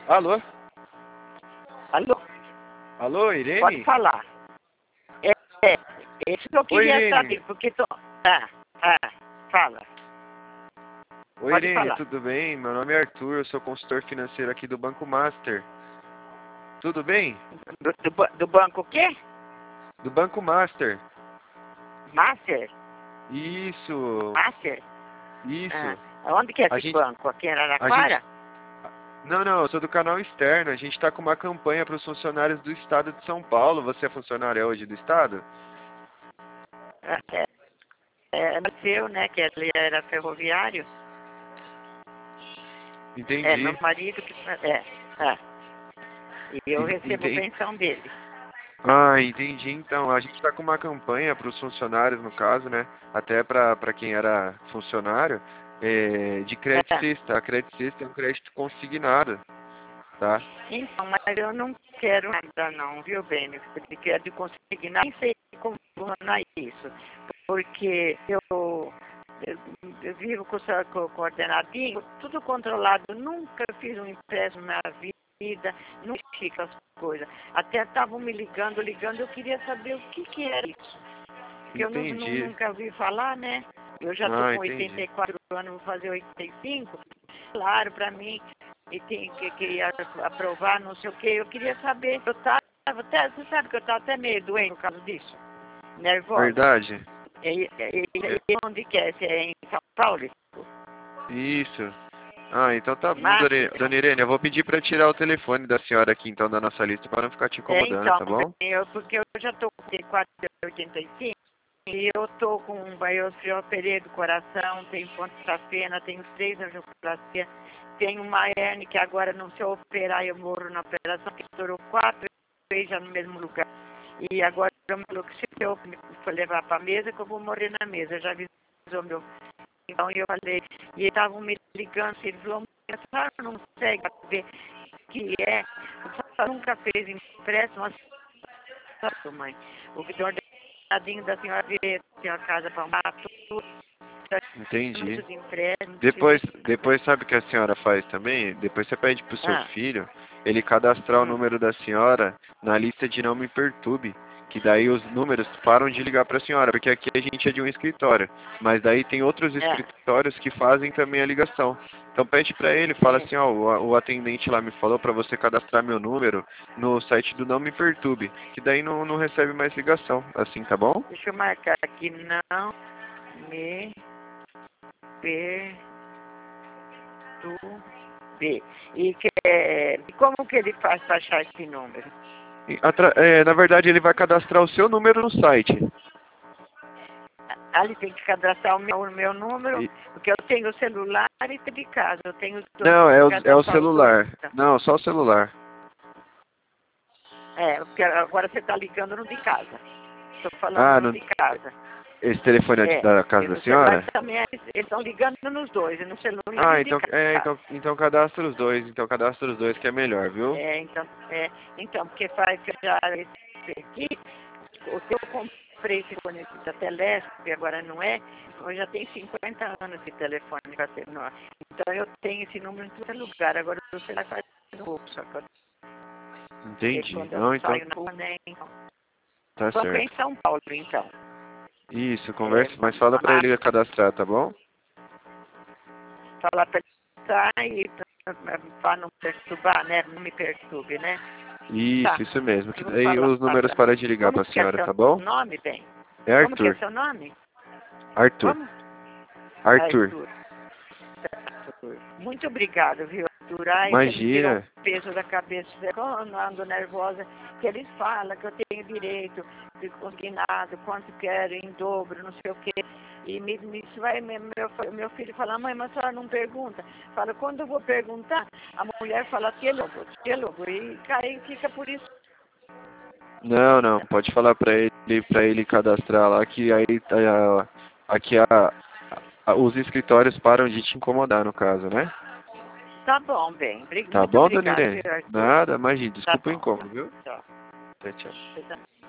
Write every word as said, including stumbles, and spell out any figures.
Alô? Alô? Alô, Pode Irene? falar. É, é, isso que eu Oi, queria Irene. saber, porque tô... Ah, ah, fala. Oi, Pode Irene, falar. tudo bem? Meu nome é Arthur, eu sou consultor financeiro aqui do Banco Master. Tudo bem? Do, do, ba- do banco o quê? Do Banco Master. Master? Isso, Master? Ah, isso. onde que é A esse gente, banco? Aqui em a gente... Araraquara? Não, não, eu sou do canal externo. A gente está com uma campanha para os funcionários do estado de São Paulo. Você é funcionário hoje do estado? É, é, é nasceu, né, que ele era ferroviário. É, meu Entendi. marido que... É, é. E eu En- recebo Entendi. pensão dele. Ah, entendi. Então, a gente está com uma campanha para os funcionários, no caso, né? Até para para quem era funcionário, é, de crédito É. sexta. A crédito sexta é um crédito consignado, tá? Então, mas eu não quero nada não, viu, bem? Eu quero de conseguir, nem sei como funciona isso. Porque eu, eu, eu vivo com o co- coordenadinho, tudo controlado, nunca fiz um empréstimo na vida, não fica as coisas. Até estavam me ligando, ligando, eu queria saber o que que era isso. Porque eu nu- nu- Entendi. nunca ouvi falar, né? Eu já estou Ah, com oitenta entendi. e quatro anos, vou fazer oitenta e cinco. Claro, para mim, e tem que, que a- aprovar, não sei o quê. Eu queria saber, eu estava até, você sabe que eu estava até meio doente por causa disso, nervosa. Verdade? E, e, É, e onde que é? Se é em São Paulo? isso. Ah, então tá bom, Mas, dona I- dona Irene. Eu vou pedir para tirar o telefone da senhora aqui, então, da nossa lista, para não ficar te é, incomodando, então, tá bom? eu, porque eu já estou com quatro e oitenta e cinco e eu estou com, eu, eu operei do coração, tenho ponto-safena, tenho três angioplastias, tenho uma hernia que agora não se eu operar eu morro na operação, que estourou quatro vezes já no mesmo lugar. E agora eu me falou que se eu me for levar para a mesa, que eu vou morrer na mesa. Já avisou meu. Então eu falei, e eles estavam me ligando, ele falou, a senhora não consegue saber o que é, a senhora nunca fez empréstimo, a senhora, mãe. O que tem ordenadinho da senhora vir a casa para matar tudo, Entendi. muito de empréstimo, Depois, precisa depois sabe o que a senhora faz também? Depois você pede pro seu ah, filho ele cadastrar o hum, número da senhora na lista de não me perturbe, que daí os números param de ligar para a senhora, porque aqui a gente é de um escritório, mas daí tem outros é, escritórios que fazem também a ligação. Então pede para ele, fala é. assim, ó, o, o atendente lá me falou para você cadastrar meu número no site do Não Me Perturbe, que daí não, não recebe mais ligação, assim, tá bom? Deixa eu marcar aqui, não me perturbe. E que, é, e como que ele faz para achar esse número? E atra- é, na verdade ele vai cadastrar o seu número no site. Ah, ele tem que cadastrar o meu, o meu número, E- porque eu tenho o celular e tenho de casa. Eu tenho os dois, Não, tem é que o, é o cadastrar os dois. celular. Não, só o celular. É, porque agora você está ligando no de casa. Estou falando Ah, no não, de casa. esse telefone é de- É, da e casa da no celular senhora? também, eles estão ligando nos dois, e no celular e Ah, no de então, é, casa. então, então cadastra os dois. Então cadastra os dois que é melhor, viu? É, então, é, então, porque faz que eu já esse aqui, o que eu comprei esse telefone da Telesp, e agora não é, eu já tenho cinquenta anos de telefone para ser nó. Então eu tenho esse número em todo lugar, agora o celular faz no bolso, só que eu- porque Entendi. quando eu Não, então saio na rua, né, então. tá Banco é em certo. São Paulo, então. Isso, É, conversa, mas fala pra a- ele cadastrar, tá bom? falar para ele para não perturbar, né, não me perturbe, né. Tá, Isso, isso mesmo. Que eu vou daí falar os números pra... param de ligar Como pra que é senhora, seu tá bom? nome, bem? É Como que é Arthur. seu nome? Arthur. Como? Arthur. Arthur. Arthur. Muito obrigado, viu, Arthur? Ai, você me tirou um Imagina. peso da cabeça. Eu ando nervosa, que eles falam que eu tenho direito de consignado, quanto quero, em dobro, não sei o quê. E me, me, isso vai, meu, meu filho fala, mãe, mas a senhora não pergunta. Fala, quando eu vou perguntar, a mulher fala, te logo, te logo. E cai, fica por isso. Não, não, pode falar pra ele, pra ele cadastrar lá que aí tá, aqui a, a- os escritórios param de te incomodar no caso, né? Tá bom, bem. Obri- Tá Muito bom, dona obrigada, viu, Irene? Arthur? Nada, imagina, Tá desculpa o bom. incômodo, viu? Tchau. Tchau, tchau. Você também.